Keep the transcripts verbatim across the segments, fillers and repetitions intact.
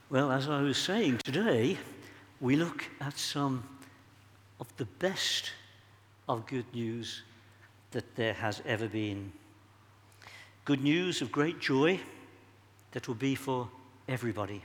Well, as I was saying, today we look at some of the best of good news that there has ever been. Good news of great joy that will be for everybody.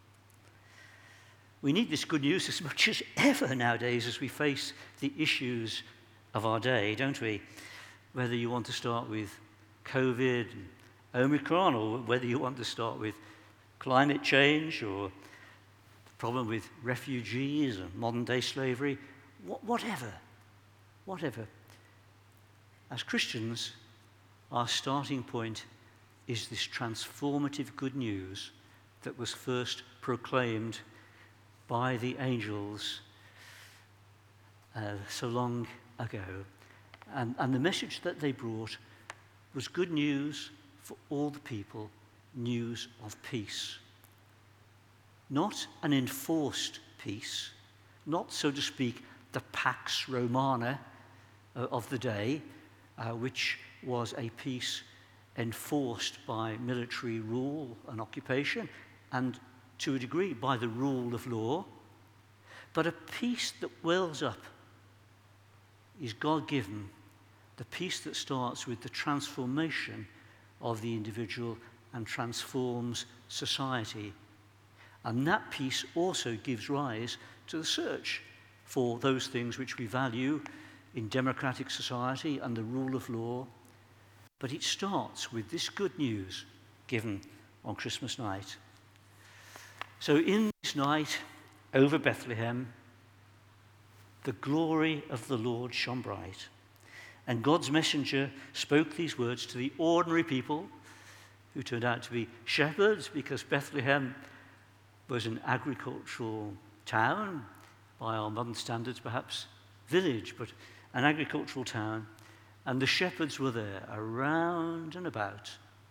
We need this good news as much as ever nowadays as we face the issues of our day, don't we? Whether you want to start with COVID, Omicron, or whether you want to start with climate change or the problem with refugees and modern-day slavery, wh- whatever, whatever. As Christians, our starting point is this transformative good news that was first proclaimed by the angels uh, so long ago. And, and the message that they brought was good news for all the people, news of peace. Not an enforced peace, not, so to speak, the Pax Romana uh, of the day, uh, which was a peace enforced by military rule and occupation, and to a degree by the rule of law, but a peace that wells up, is God-given, the peace that starts with the transformation of the individual and transforms society. And that peace also gives rise to the search for those things which we value in democratic society and the rule of law. But it starts with this good news given on Christmas night. So in this night over Bethlehem, the glory of the Lord shone bright. And God's messenger spoke these words to the ordinary people who turned out to be shepherds, because Bethlehem was an agricultural town, by our modern standards perhaps village, but an agricultural town. And the shepherds were there, around and about,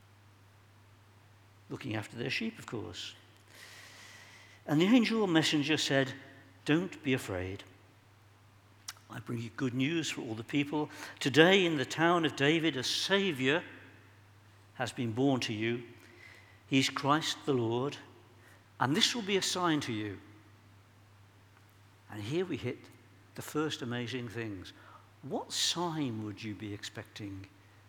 looking after their sheep, of course. And the angel messenger said, "Don't be afraid. I bring you good news for all the people. Today in the town of David, a Saviour has been born to you. He's Christ the Lord, and this will be a sign to you." And here we hit the first amazing things. What sign would you be expecting?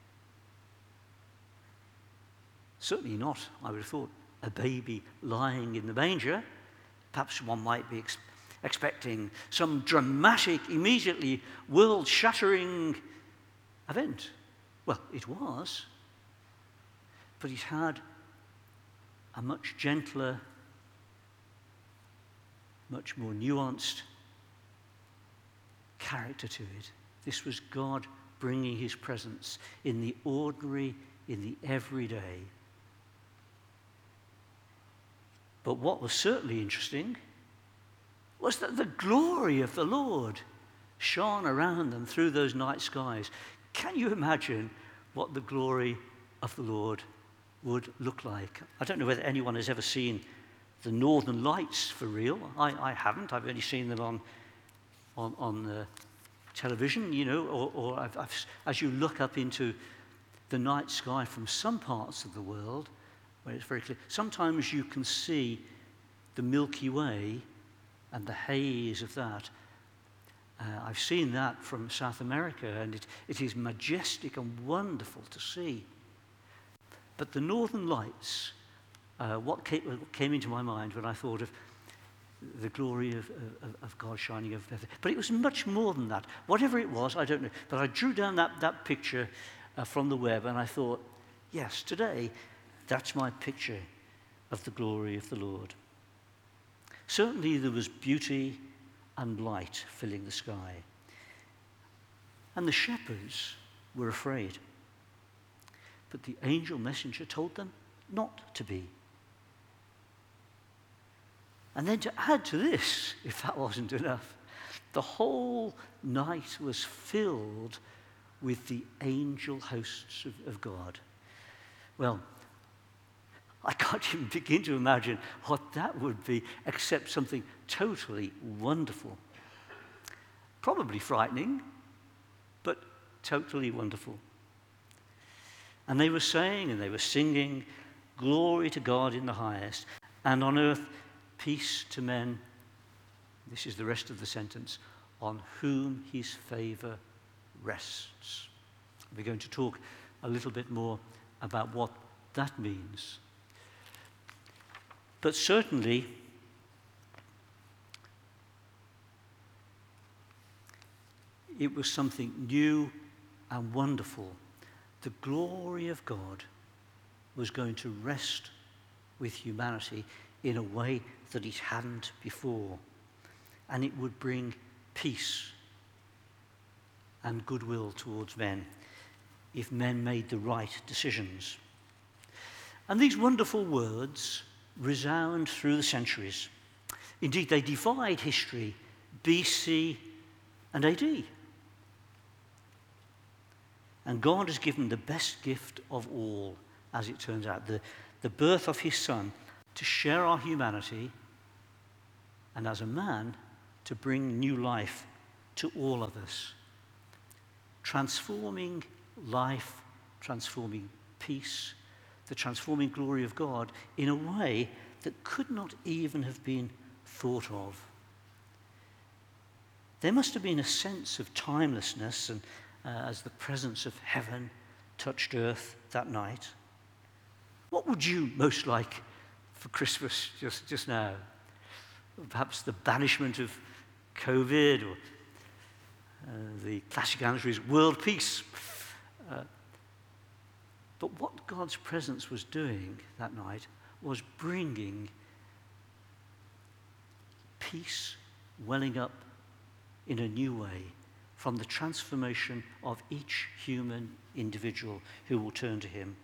Certainly not, I would have thought, a baby lying in the manger. Perhaps one might be ex- expecting some dramatic, immediately world-shattering event. Well, it was, but it had a much gentler, much more nuanced character to it. This was God bringing his presence in the ordinary, in the everyday. But what was certainly interesting was that the glory of the Lord shone around them through those night skies. Can you imagine what the glory of the Lord would look like? I don't know whether anyone has ever seen the Northern Lights for real. I, I haven't. I've only seen them on on, on the television, you know, or, or I've, I've, as you look up into the night sky from some parts of the world, where it's very clear, sometimes you can see the Milky Way and the haze of that. Uh, I've seen that from South America, and it, it is majestic and wonderful to see. But the Northern Lights, uh, what, came, what came into my mind when I thought of the glory of, of, of God shining over Bethlehem. But it was much more than that. Whatever it was, I don't know. But I drew down that, that picture uh, from the web, and I thought, yes, today, that's my picture of the glory of the Lord. Certainly there was beauty and light filling the sky. And the shepherds were afraid. But the angel messenger told them not to be. And then to add to this, if that wasn't enough, the whole night was filled with the angel hosts of, of God. Well, I can't even begin to imagine what that would be, except something totally wonderful. Probably frightening, but totally wonderful. And they were saying and they were singing, "Glory to God in the highest, and on earth Peace to men, this is the rest of the sentence, on whom his favor rests. We're going to talk a little bit more about what that means. But certainly, it was something new and wonderful. The glory of God was going to rest with humanity in a way that it hadn't before. And it would bring peace and goodwill towards men if men made the right decisions. And these wonderful words resound through the centuries. Indeed, they divide history, B C and A D. And God has given the best gift of all, as it turns out, the, the birth of his Son to share our humanity, and as a man, to bring new life to all of us. Transforming life, transforming peace, the transforming glory of God in a way that could not even have been thought of. There must have been a sense of timelessness and uh, as the presence of heaven touched earth that night. What would you most like for Christmas just, just now? Perhaps the banishment of COVID, or uh, the classic answer is world peace. Uh, but what God's presence was doing that night was bringing peace welling up in a new way from the transformation of each human individual who will turn to him.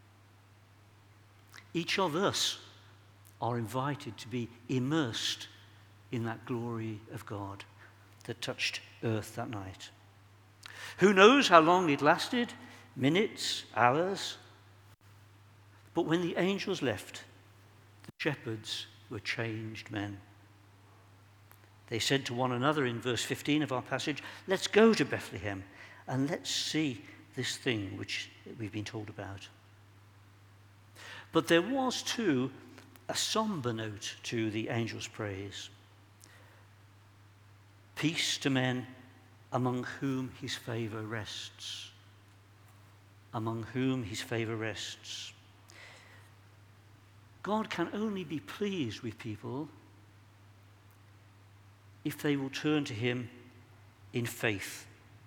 Each of us are invited to be immersed in that glory of God that touched earth that night. Who knows how long it lasted? Minutes, hours. But when the angels left, the shepherds were changed men. They said to one another in verse fifteen of our passage, let's go to Bethlehem and let's see this thing which we've been told about. But there was too a somber note to the angel's praise. Peace to men among whom his favor rests. Among whom his favor rests. God can only be pleased with people if they will turn to him in faith.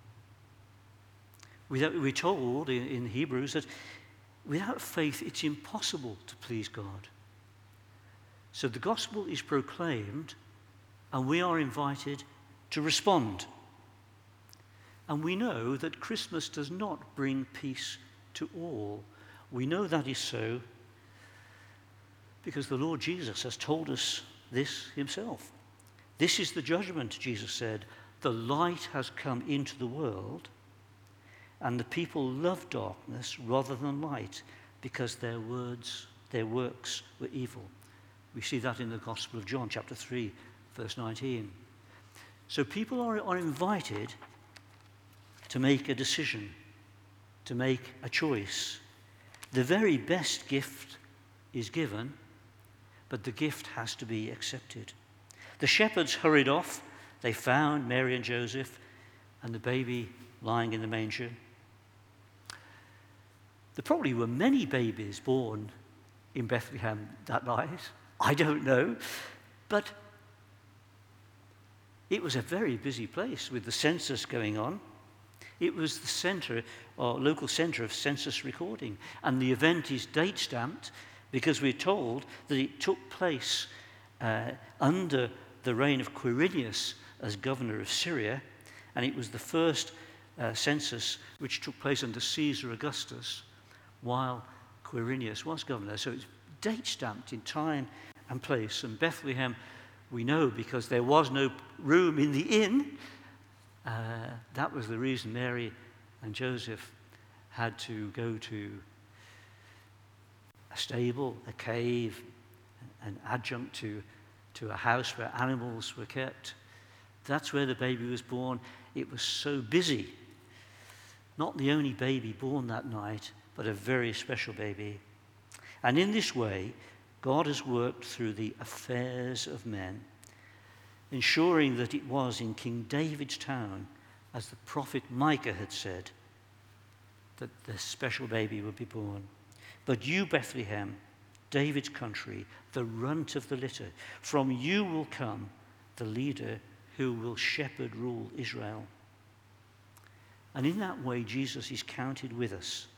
We're told in Hebrews that without faith it's impossible to please God. So the gospel is proclaimed and we are invited to respond. And we know that Christmas does not bring peace to all. We know that is so because the Lord Jesus has told us this himself. This is the judgment, Jesus said. The light has come into the world, and the people love darkness rather than light because their words, their works were evil. We see that in the Gospel of John, chapter three, verse nineteen. So people are, are invited to make a decision, to make a choice. The very best gift is given, but the gift has to be accepted. The shepherds hurried off. They found Mary and Joseph and the baby lying in the manger. There probably were many babies born in Bethlehem that night. I don't know. But it was a very busy place with the census going on. It was the center, or local center of census recording. And the event is date stamped because we're told that it took place uh, under the reign of Quirinius as governor of Syria, and it was the first uh, census which took place under Caesar Augustus while Quirinius was governor. So it's date stamped in time and place. And Bethlehem, we know because there was no room in the inn. Uh, that was the reason Mary and Joseph had to go to a stable, a cave, an adjunct to to a house where animals were kept. That's where the baby was born. It was so busy. Not the only baby born that night, but a very special baby. And in this way, God has worked through the affairs of men, ensuring that it was in King David's town, as the prophet Micah had said, that the special baby would be born. But you, Bethlehem, David's country, the runt of the litter, from you will come the leader who will shepherd, rule Israel. And in that way, Jesus is counted with us